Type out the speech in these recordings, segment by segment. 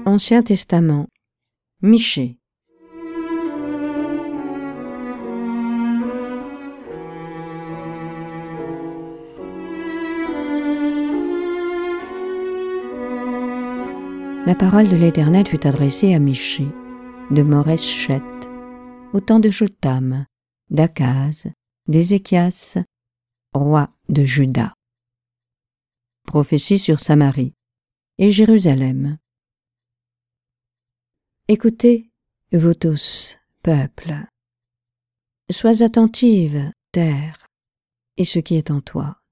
Ancien Testament, Michée. La parole de l'Éternel fut adressée à Michée, de Morès-Chet, au temps de Jotham, d'Akaz, d'Ézéchias, roi de Juda. Prophétie sur Samarie et Jérusalem. Écoutez, vous tous, peuple. Sois attentive, terre, et ce qui est en toi.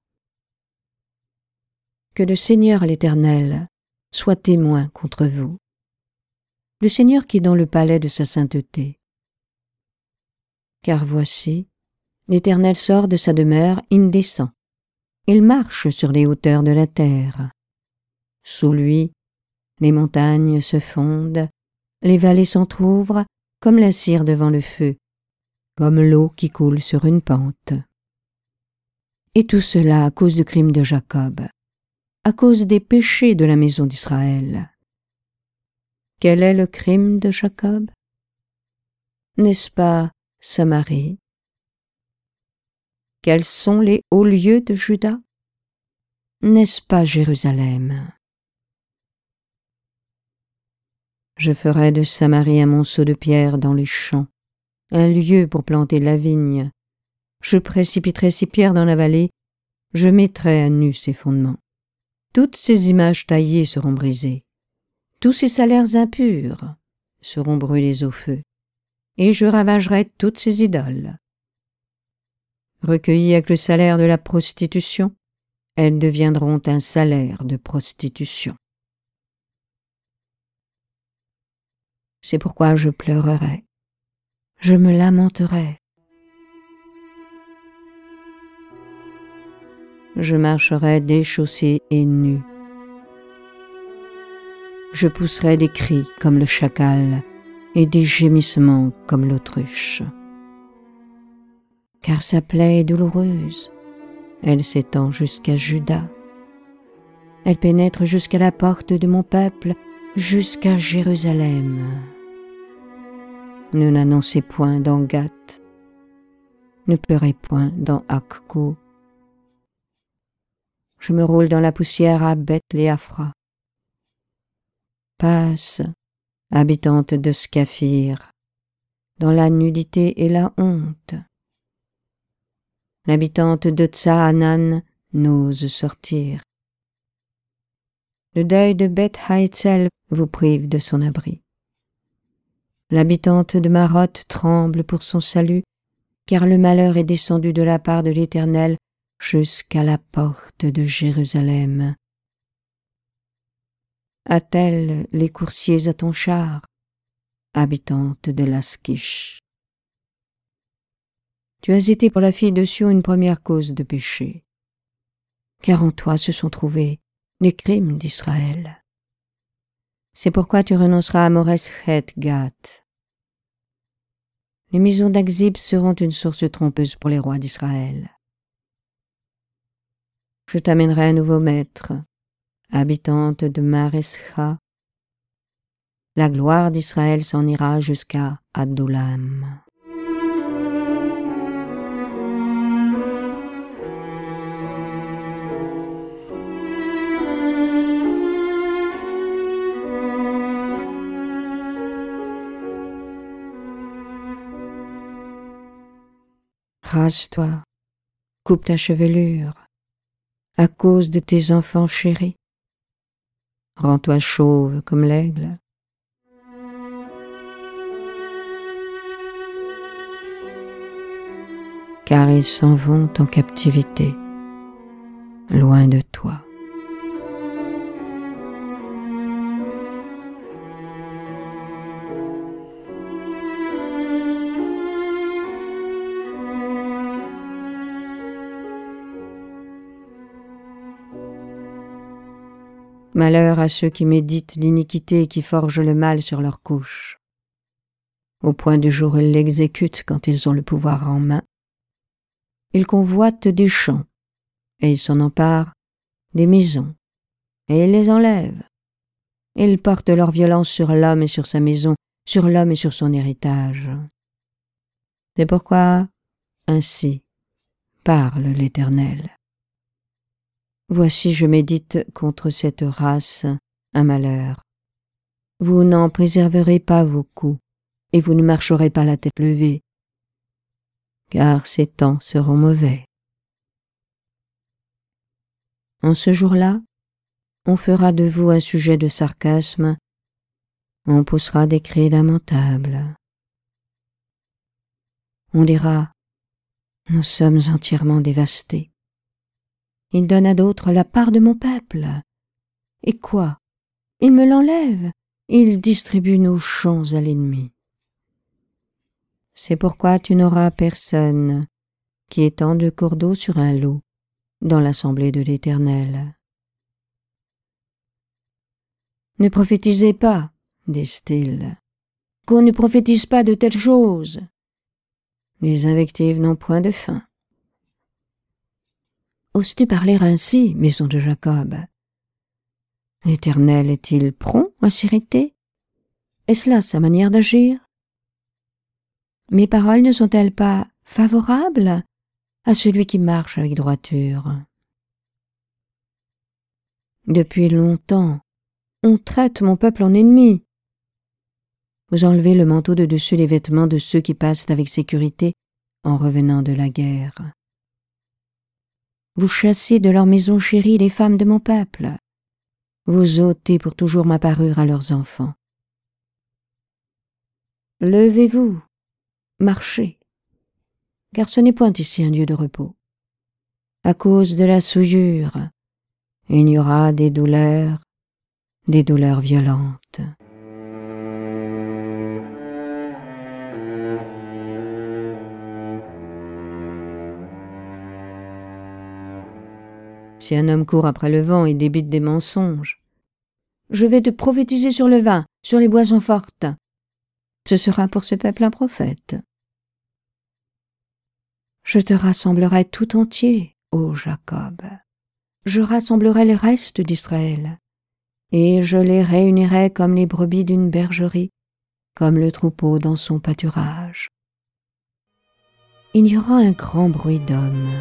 Que le Seigneur l'Éternel soit témoin contre vous. Le Seigneur qui est dans le palais de sa sainteté. Car voici, l'Éternel sort de sa demeure, il descend. Il marche sur les hauteurs de la terre. Sous lui, les montagnes se fondent, les vallées s'entr'ouvrent comme la cire devant le feu, comme l'eau qui coule sur une pente. Et tout cela à cause du crime de Jacob, à cause des péchés de la maison d'Israël. Quel est le crime de Jacob? N'est-ce pas Samarie? Quels sont les hauts lieux de Juda? N'est-ce pas Jérusalem? Je ferai de Samarie un monceau de pierre dans les champs, un lieu pour planter la vigne. Je précipiterai ces pierres dans la vallée, je mettrai à nu ses fondements. Toutes ces images taillées seront brisées, tous ces salaires impurs seront brûlés au feu, et je ravagerai toutes ces idoles. Recueillies avec le salaire de la prostitution, elles deviendront un salaire de prostitution. C'est pourquoi je pleurerai, je me lamenterai. Je marcherai déchaussé et nu. Je pousserai des cris comme le chacal et des gémissements comme l'autruche. Car sa plaie est douloureuse, elle s'étend jusqu'à Juda. Elle pénètre jusqu'à la porte de mon peuple, jusqu'à Jérusalem. Ne l'annoncez point dans Gath, ne pleurez point dans Akko. Je me roule dans la poussière à Beth-Léaphra. Passe, habitante de Scaphir, dans la nudité et la honte. L'habitante de Tsaanan n'ose sortir. Le deuil de Beth-Haïtzel vous prive de son abri. L'habitante de Maroth tremble pour son salut, car le malheur est descendu de la part de l'Éternel jusqu'à la porte de Jérusalem. Attelle les coursiers à ton char, habitante de Laskish. Tu as été pour la fille de Sion une première cause de péché, car en toi se sont trouvés les crimes d'Israël. C'est pourquoi tu renonceras à Morès-Chet-Gath. Les maisons d'Akzib seront une source trompeuse pour les rois d'Israël. Je t'amènerai un nouveau maître, habitante de Maresha. La gloire d'Israël s'en ira jusqu'à Adullam. Rase-toi, coupe ta chevelure, à cause de tes enfants chéris. Rends-toi chauve comme l'aigle. Car ils s'en vont en captivité, loin de toi. Malheur à ceux qui méditent l'iniquité et qui forgent le mal sur leur couche. Au point du jour, ils l'exécutent quand ils ont le pouvoir en main. Ils convoitent des champs, et ils s'en emparent des maisons, et ils les enlèvent. Ils portent leur violence sur l'homme et sur sa maison, sur l'homme et sur son héritage. C'est pourquoi, ainsi, parle l'Éternel. Voici, je médite contre cette race un malheur. Vous n'en préserverez pas vos coups, et vous ne marcherez pas la tête levée, car ces temps seront mauvais. En ce jour-là, on fera de vous un sujet de sarcasme, on poussera des cris lamentables. On dira, nous sommes entièrement dévastés. Il donne à d'autres la part de mon peuple. Et quoi? Il me l'enlève. Il distribue nos champs à l'ennemi. C'est pourquoi tu n'auras personne qui étende le cours d'eau sur un lot dans l'assemblée de l'Éternel. Ne prophétisez pas, disent-ils, qu'on ne prophétise pas de telles choses. Les invectives n'ont point de fin. Oses-tu parler ainsi, maison de Jacob? L'Éternel est-il prompt à s'irriter? Est-ce là sa manière d'agir? Mes paroles ne sont-elles pas favorables à celui qui marche avec droiture? Depuis longtemps, on traite mon peuple en ennemi. Vous enlevez le manteau de dessus les vêtements de ceux qui passent avec sécurité en revenant de la guerre. Vous chassez de leur maison chérie les femmes de mon peuple. Vous ôtez pour toujours ma parure à leurs enfants. Levez-vous, marchez, car ce n'est point ici un lieu de repos. À cause de la souillure, il y aura des douleurs violentes. Si un homme court après le vent et débite des mensonges, je vais te prophétiser sur le vin, sur les boissons fortes. Ce sera pour ce peuple un prophète. Je te rassemblerai tout entier, ô Jacob. Je rassemblerai les restes d'Israël, et je les réunirai comme les brebis d'une bergerie, comme le troupeau dans son pâturage. Il y aura un grand bruit d'hommes.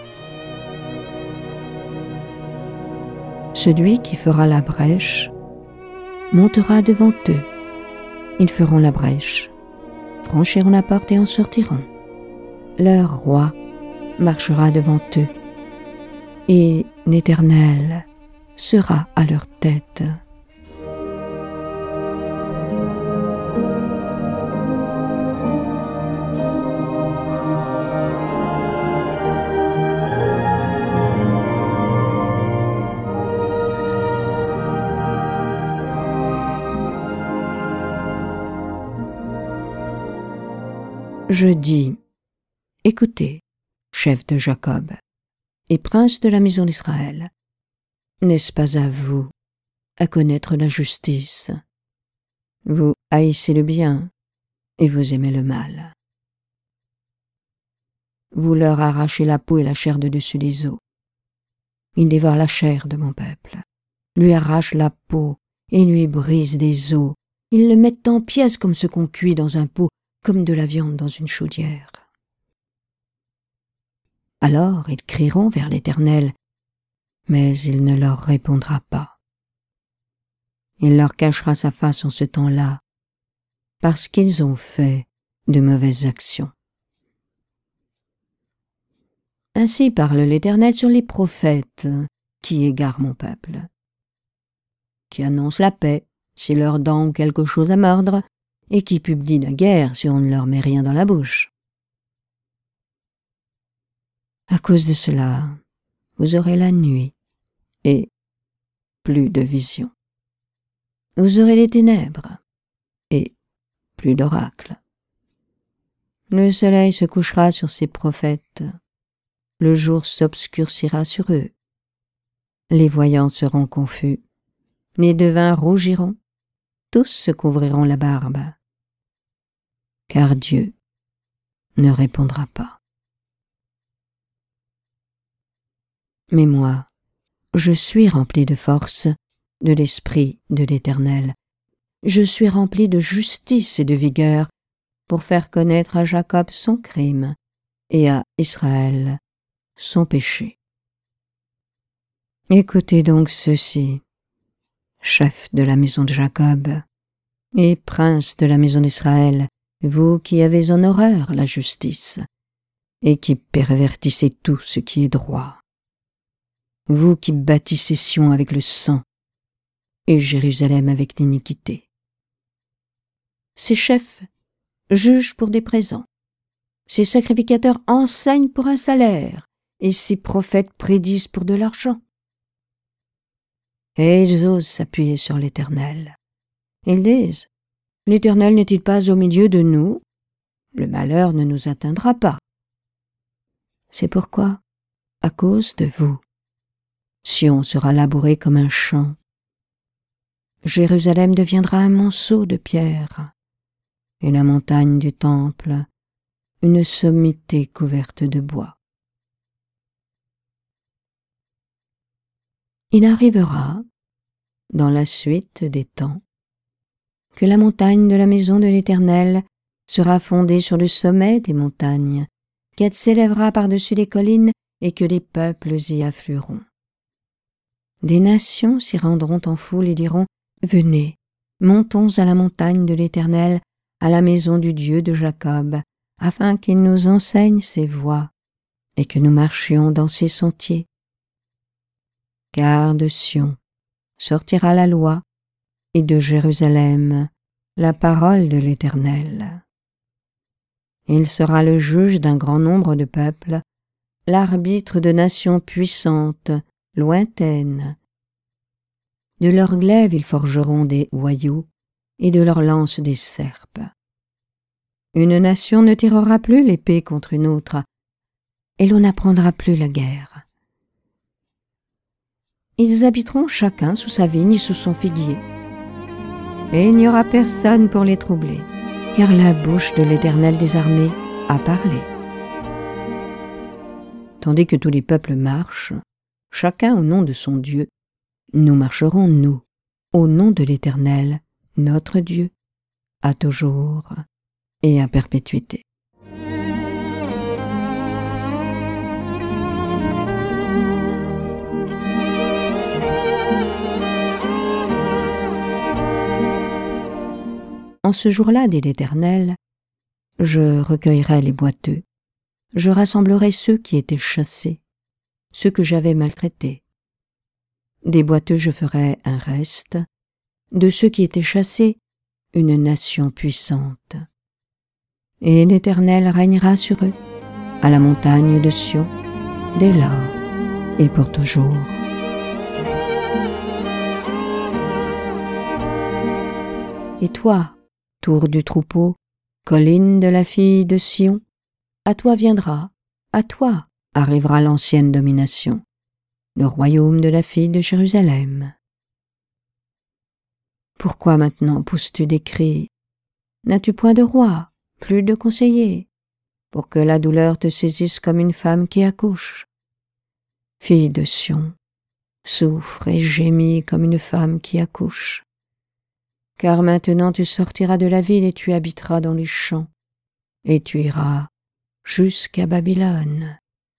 Celui qui fera la brèche montera devant eux. Ils feront la brèche, franchiront la porte et en sortiront. Leur roi marchera devant eux, et l'Éternel sera à leur tête. Je dis, écoutez, chef de Jacob et prince de la maison d'Israël, n'est-ce pas à vous à connaître la justice? Vous haïssez le bien et vous aimez le mal. Vous leur arrachez la peau et la chair de dessus les os. Ils dévorent la chair de mon peuple, lui arrachent la peau et lui brisent des os. Ils le mettent en pièces comme ce qu'on cuit dans un pot, comme de la viande dans une chaudière. Alors ils crieront vers l'Éternel, mais il ne leur répondra pas. Il leur cachera sa face en ce temps-là, parce qu'ils ont fait de mauvaises actions. Ainsi parle l'Éternel sur les prophètes qui égarent mon peuple, qui annoncent la paix si leurs dents ont quelque chose à mordre, et qui publient la guerre si on ne leur met rien dans la bouche. À cause de cela, vous aurez la nuit et plus de vision. Vous aurez les ténèbres et plus d'oracles. Le soleil se couchera sur ses prophètes, le jour s'obscurcira sur eux. Les voyants seront confus, les devins rougiront, tous se couvriront la barbe, car Dieu ne répondra pas. Mais moi, je suis rempli de force de l'Esprit de l'Éternel. Je suis rempli de justice et de vigueur pour faire connaître à Jacob son crime et à Israël son péché. Écoutez donc ceci, chefs de la maison de Jacob et princes de la maison d'Israël, vous qui avez en horreur la justice et qui pervertissez tout ce qui est droit. Vous qui bâtissez Sion avec le sang et Jérusalem avec l'iniquité. Ces chefs jugent pour des présents, ces sacrificateurs enseignent pour un salaire, et ces prophètes prédisent pour de l'argent. Et ils osent s'appuyer sur l'Éternel. Ils disent, l'Éternel n'est-il pas au milieu de nous? Le malheur ne nous atteindra pas. C'est pourquoi, à cause de vous, Sion sera labouré comme un champ. Jérusalem deviendra un monceau de pierres, et la montagne du temple une sommité couverte de bois. Il arrivera, dans la suite des temps, que la montagne de la maison de l'Éternel sera fondée sur le sommet des montagnes, qu'elle s'élèvera par-dessus les collines et que les peuples y afflueront. Des nations s'y rendront en foule et diront « Venez, montons à la montagne de l'Éternel, à la maison du Dieu de Jacob, afin qu'il nous enseigne ses voies et que nous marchions dans ses sentiers. Car de Sion sortira la loi et de Jérusalem la parole de l'Éternel. Il sera le juge d'un grand nombre de peuples, l'arbitre de nations puissantes, lointaines. De leurs glaives ils forgeront des hoyaux et de leurs lances des serpes. Une nation ne tirera plus l'épée contre une autre, et l'on n'apprendra plus la guerre. Ils habiteront chacun sous sa vigne et sous son figuier, et il n'y aura personne pour les troubler, car la bouche de l'Éternel des armées a parlé. Tandis que tous les peuples marchent, chacun au nom de son Dieu, nous marcherons, nous, au nom de l'Éternel, notre Dieu, à toujours et à perpétuité. En ce jour-là, dit l'Éternel, je recueillerai les boiteux, je rassemblerai ceux qui étaient chassés, ceux que j'avais maltraités. Des boiteux je ferai un reste, de ceux qui étaient chassés, une nation puissante. Et l'Éternel régnera sur eux, à la montagne de Sion, dès lors et pour toujours. Et toi, tour du troupeau, colline de la fille de Sion, à toi viendra, à toi arrivera l'ancienne domination, le royaume de la fille de Jérusalem. Pourquoi maintenant pousses-tu des cris? N'as-tu point de roi, plus de conseillers, pour que la douleur te saisisse comme une femme qui accouche? Fille de Sion, souffre et gémis comme une femme qui accouche. Car maintenant tu sortiras de la ville et tu habiteras dans les champs, et tu iras jusqu'à Babylone.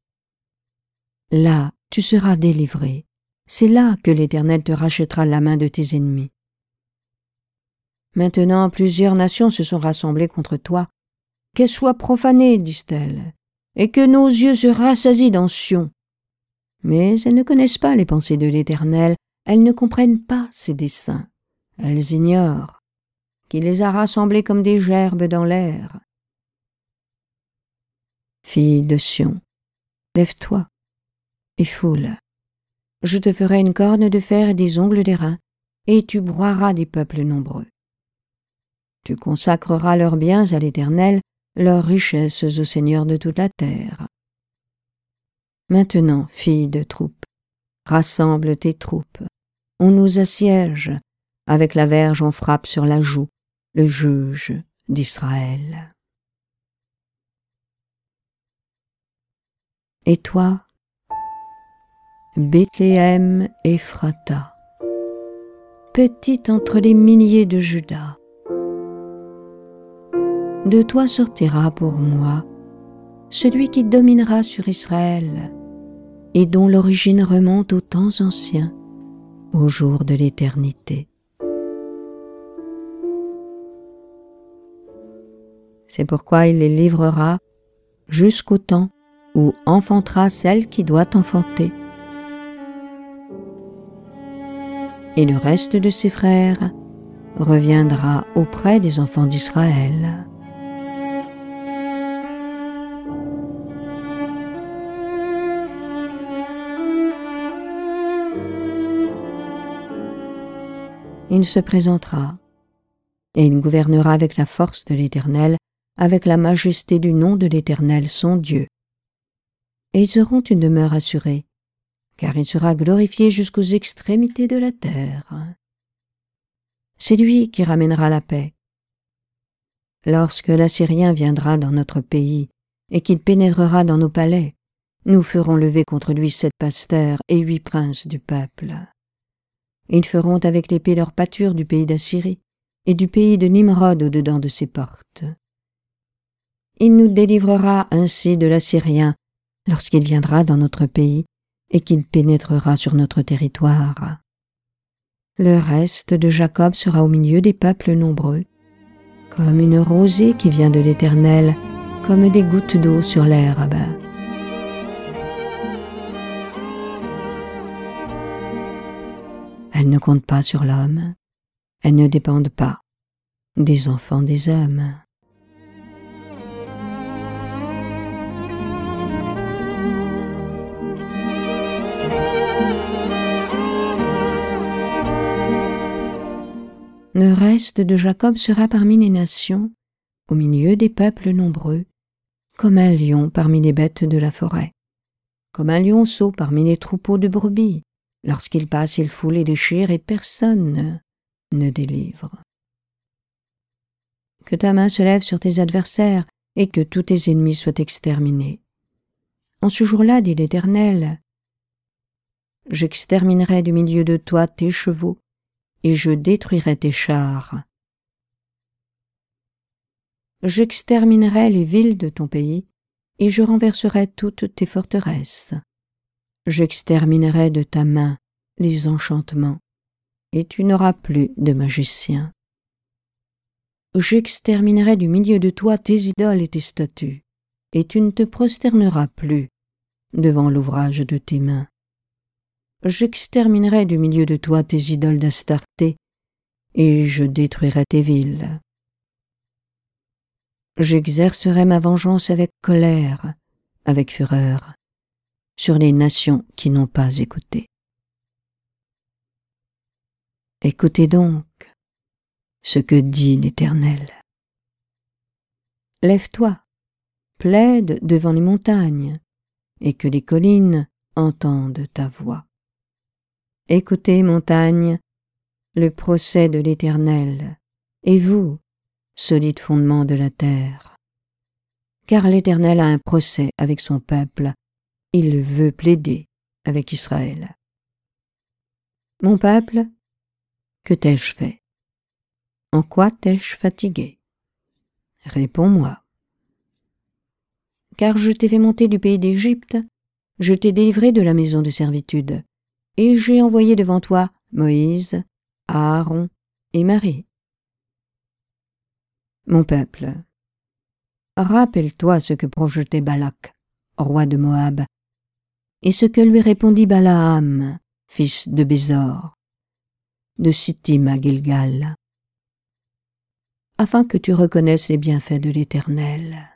Là, tu seras délivré. C'est là que l'Éternel te rachètera la main de tes ennemis. Maintenant, plusieurs nations se sont rassemblées contre toi. Qu'elles soient profanées, disent-elles, et que nos yeux se rassasient dans Sion. Mais elles ne connaissent pas les pensées de l'Éternel, elles ne comprennent pas ses desseins. Elles ignorent qu'il les a rassemblées comme des gerbes dans l'air. Fille de Sion, lève-toi et foule. Je te ferai une corne de fer et des ongles d'airain, et tu broieras des peuples nombreux. Tu consacreras leurs biens à l'Éternel, leurs richesses au Seigneur de toute la terre. Maintenant, fille de troupe, rassemble tes troupes. On nous assiège. Avec la verge on frappe sur la joue, le juge d'Israël. Et toi, Bethléem Ephrata, petite entre les milliers de Juda. De toi sortira pour moi celui qui dominera sur Israël et dont l'origine remonte aux temps anciens, au jour de l'éternité. C'est pourquoi il les livrera jusqu'au temps où enfantera celle qui doit enfanter. Et le reste de ses frères reviendra auprès des enfants d'Israël. Il se présentera, et il gouvernera avec la force de l'Éternel, avec la majesté du nom de l'Éternel son Dieu. Et ils auront une demeure assurée, car il sera glorifié jusqu'aux extrémités de la terre. C'est lui qui ramènera la paix. Lorsque l'Assyrien viendra dans notre pays et qu'il pénétrera dans nos palais, nous ferons lever contre lui 7 pasteurs et 8 princes du peuple. Ils feront avec l'épée leur pâture du pays d'Assyrie et du pays de Nimrod au-dedans de ses portes. Il nous délivrera ainsi de l'Assyrien lorsqu'il viendra dans notre pays et qu'il pénétrera sur notre territoire. Le reste de Jacob sera au milieu des peuples nombreux, comme une rosée qui vient de l'Éternel, comme des gouttes d'eau sur l'herbe. Elles ne comptent pas sur l'homme, elles ne dépendent pas des enfants des hommes. Le reste de Jacob sera parmi les nations, au milieu des peuples nombreux, comme un lion parmi les bêtes de la forêt, comme un lionceau parmi les troupeaux de brebis. Lorsqu'il passe, il foule et déchire, et personne ne délivre. Que ta main se lève sur tes adversaires, et que tous tes ennemis soient exterminés. En ce jour-là, dit l'Éternel, j'exterminerai du milieu de toi tes chevaux, et je détruirai tes chars. J'exterminerai les villes de ton pays, et je renverserai toutes tes forteresses. J'exterminerai de ta main les enchantements, et tu n'auras plus de magicien. J'exterminerai du milieu de toi tes idoles et tes statues, et tu ne te prosterneras plus devant l'ouvrage de tes mains. J'exterminerai du milieu de toi tes idoles d'Astarté, et je détruirai tes villes. J'exercerai ma vengeance avec colère, avec fureur, sur les nations qui n'ont pas écouté. Écoutez donc ce que dit l'Éternel. Lève-toi, plaide devant les montagnes, et que les collines entendent ta voix. Écoutez, montagnes, le procès de l'Éternel, et vous, solides fondements de la terre. Car l'Éternel a un procès avec son peuple, il veut plaider avec Israël. Mon peuple, que t'ai-je fait? En quoi t'ai-je fatigué? Réponds-moi. Car je t'ai fait monter du pays d'Égypte, je t'ai délivré de la maison de servitude, et j'ai envoyé devant toi Moïse, Aaron et Marie. Mon peuple, rappelle-toi ce que projetait Balak, roi de Moab, et ce que lui répondit Balaam, fils de Bézor, de Sittim à Gilgal, afin que tu reconnaisses les bienfaits de l'Éternel.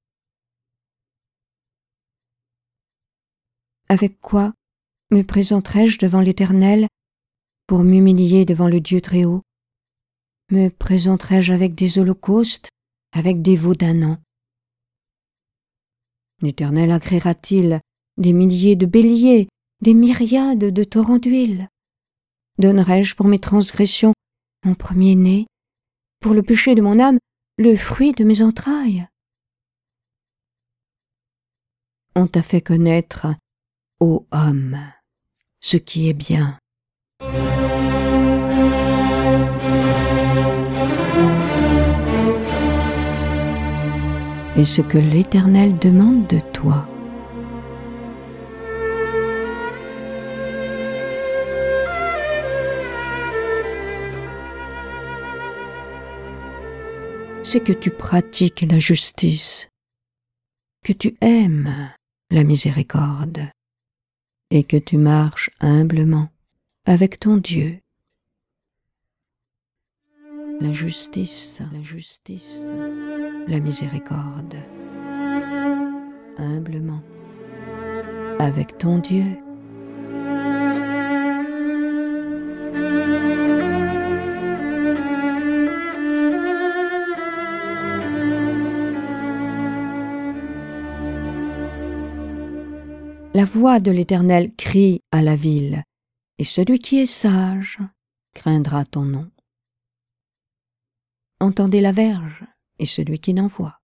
Avec quoi me présenterai-je devant l'Éternel pour m'humilier devant le Dieu Très-Haut? Me présenterai-je avec des holocaustes, avec des veaux d'un an? L'Éternel agréera-t-il des milliers de béliers, des myriades de torrents d'huile? Donnerai-je pour mes transgressions mon premier-né, pour le péché de mon âme, le fruit de mes entrailles? On t'a fait connaître, ô homme, ce qui est bien. et ce que l'Éternel demande de toi. C'est que tu pratiques la justice, que tu aimes la miséricorde et que tu marches humblement avec ton Dieu. La justice, la miséricorde, humblement avec ton Dieu. La voix de l'Éternel crie à la ville, et celui qui est sage craindra ton nom. Entendez la verge, et celui qui n'envoie.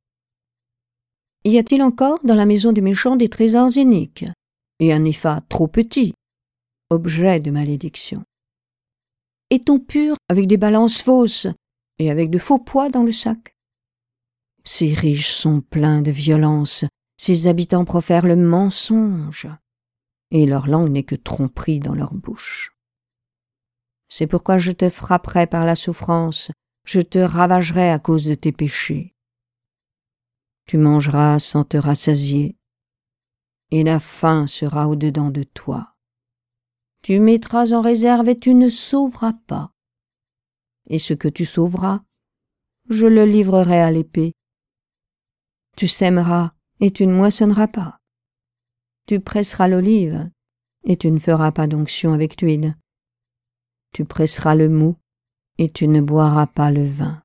Y a-t-il encore dans la maison du méchant des trésors iniques, et un épha trop petit, objet de malédiction? Est-on pur avec des balances fausses, et avec de faux poids dans le sac? Ces riches sont pleins de violence, ses habitants profèrent le mensonge, et leur langue n'est que tromperie dans leur bouche. C'est pourquoi je te frapperai par la souffrance, je te ravagerai à cause de tes péchés. Tu mangeras sans te rassasier, et la faim sera au-dedans de toi. Tu mettras en réserve et tu ne sauveras pas. Et ce que tu sauveras, je le livrerai à l'épée. Tu sèmeras et tu ne moissonneras pas. Tu presseras l'olive, et tu ne feras pas d'onction avec l'huile. Tu presseras le mou, et tu ne boiras pas le vin.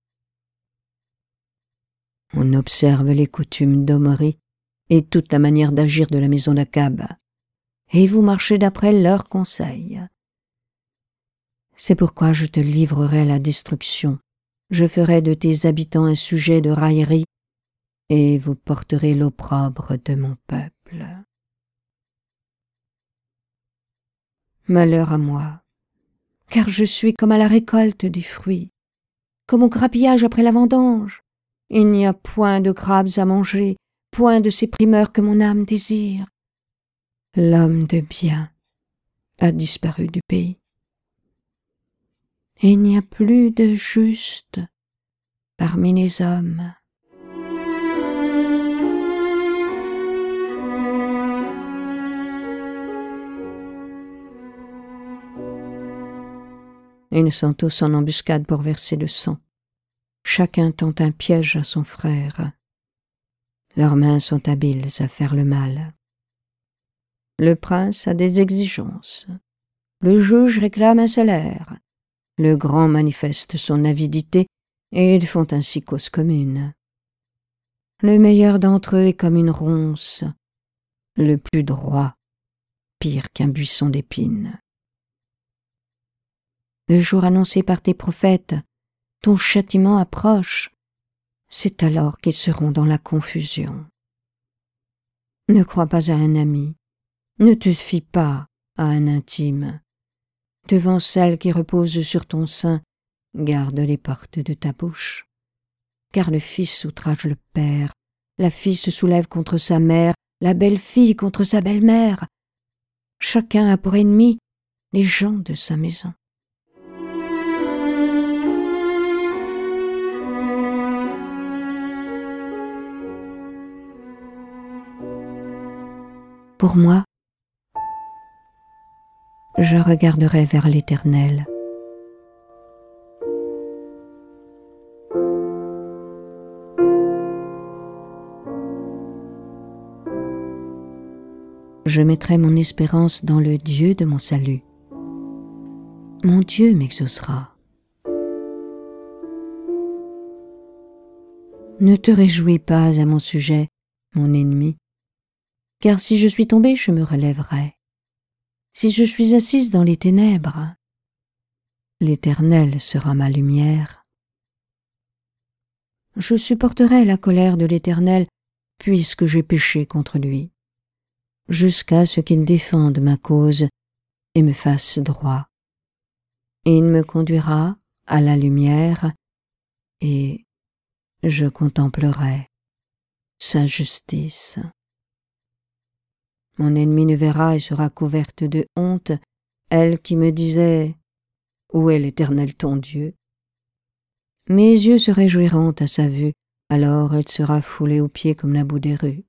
On observe les coutumes d'Omri et toute la manière d'agir de la maison d'Akab, et vous marchez d'après leurs conseils. C'est pourquoi je te livrerai à la destruction, je ferai de tes habitants un sujet de raillerie, et vous porterez l'opprobre de mon peuple. Malheur à moi, car je suis comme à la récolte des fruits, comme au grappillage après la vendange. Il n'y a point de crabes à manger, point de ces primeurs que mon âme désire. L'homme de bien a disparu du pays. Et il n'y a plus de juste parmi les hommes. Ils sont tous en embuscade pour verser le sang. Chacun tend un piège à son frère. Leurs mains sont habiles à faire le mal. Le prince a des exigences. Le juge réclame un salaire. Le grand manifeste son avidité, et ils font ainsi cause commune. Le meilleur d'entre eux est comme une ronce, le plus droit, pire qu'un buisson d'épines. Le jour annoncé par tes prophètes, ton châtiment approche, c'est alors qu'ils seront dans la confusion. Ne crois pas à un ami, ne te fie pas à un intime. Devant celle qui repose sur ton sein, garde les portes de ta bouche. Car le fils outrage le père, la fille se soulève contre sa mère, la belle-fille contre sa belle-mère. Chacun a pour ennemi les gens de sa maison. Pour moi, je regarderai vers l'Éternel. Je mettrai mon espérance dans le Dieu de mon salut. Mon Dieu m'exaucera. Ne te réjouis pas à mon sujet, mon ennemi, car si je suis tombé, je me relèverai. Si je suis assise dans les ténèbres, l'Éternel sera ma lumière. Je supporterai la colère de l'Éternel, puisque j'ai péché contre lui, jusqu'à ce qu'il défende ma cause et me fasse droit. Et il me conduira à la lumière, et je contemplerai sa justice. Mon ennemi ne verra et sera couverte de honte, elle qui me disait « Où est l'Éternel ton Dieu ?» Mes yeux se réjouiront à sa vue, alors elle sera foulée aux pieds comme la boue des rues.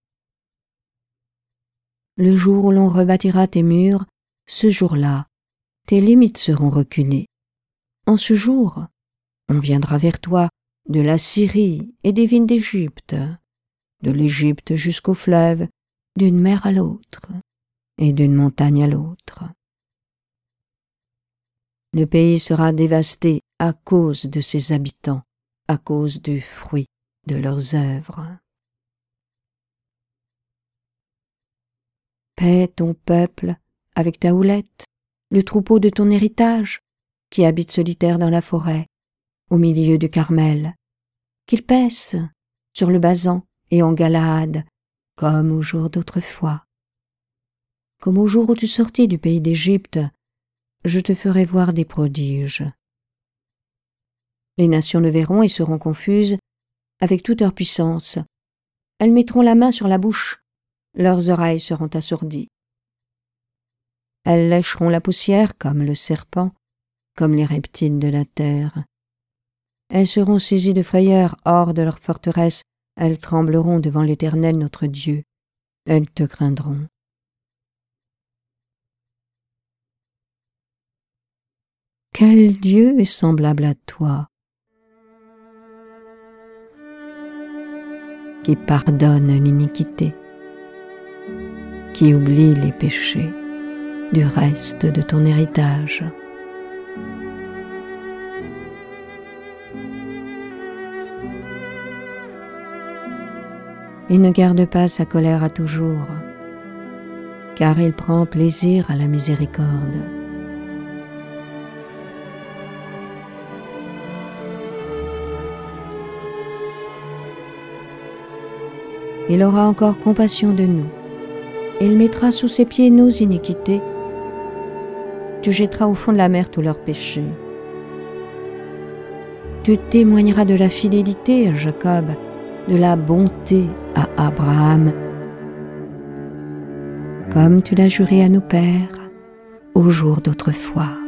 Le jour où l'on rebâtira tes murs, ce jour-là, tes limites seront reculées. En ce jour, on viendra vers toi de la Syrie et des vignes d'Égypte, de l'Égypte jusqu'au fleuve, d'une mer à l'autre et d'une montagne à l'autre. Le pays sera dévasté à cause de ses habitants, à cause du fruit de leurs œuvres. Paie ton peuple avec ta houlette, le troupeau de ton héritage, qui habite solitaire dans la forêt, au milieu du Carmel, qu'il paisse sur le Basan et en Galaad, comme au jour d'autrefois. Comme au jour où tu sortis du pays d'Égypte, je te ferai voir des prodiges. Les nations le verront et seront confuses avec toute leur puissance. Elles mettront la main sur la bouche, leurs oreilles seront assourdies. Elles lécheront la poussière comme le serpent, comme les reptiles de la terre. Elles seront saisies de frayeur hors de leur forteresse, elles trembleront devant l'Éternel notre Dieu, elles te craindront. Quel Dieu est semblable à toi, qui pardonne l'iniquité, qui oublie les péchés du reste de ton héritage. Il ne garde pas sa colère à toujours, car il prend plaisir à la miséricorde. Il aura encore compassion de nous. Il mettra sous ses pieds nos iniquités. Tu jetteras au fond de la mer tous leurs péchés. Tu témoigneras de la fidélité à Jacob, de la bonté à Abraham, comme tu l'as juré à nos pères au jour d'autrefois.